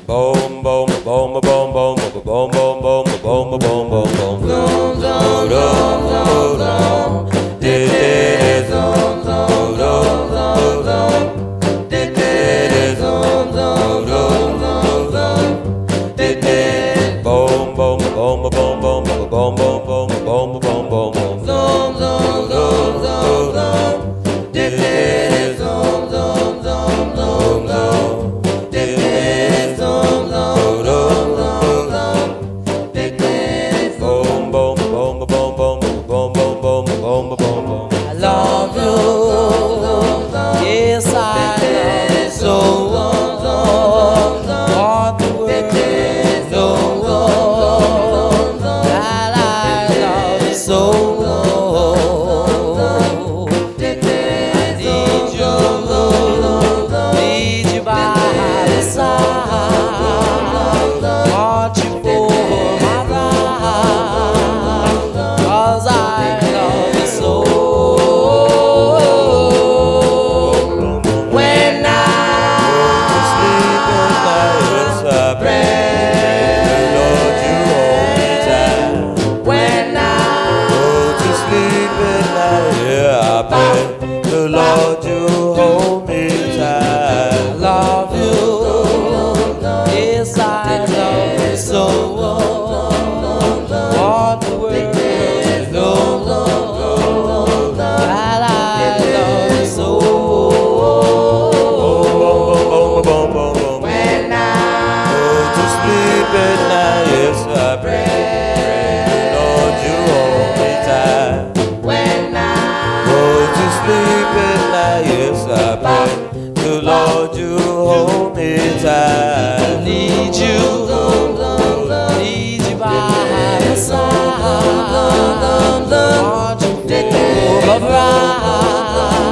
boom, boom, boom, boom, boom, boom, boom, boom, boom, boom, boom, boom, I love you, yes I love you so. Want the world to know that I love you so. I need your love, need you by my side. Want you for my life, 'cause I love you so. When I sleep at night, yes, I pray, Lord, you hold me tight. When I Go to sleep at night, yeah, I pray, the Lord, you hold me tight. love you, yes I love you so. Want the world to know that I love you so. Boom, boom, boom, boom. When I Go to sleep at night, yes, I pray, Lord, you hold me tight. when I Go to sleep at night, yes, I pray, the Lord, you hold me tight. need you by my side. Want you for my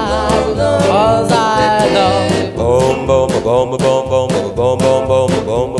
bride, 'cause I love you. Boom, boom, boom, boom, boom, boom, boom, boom, boom, boom, boom.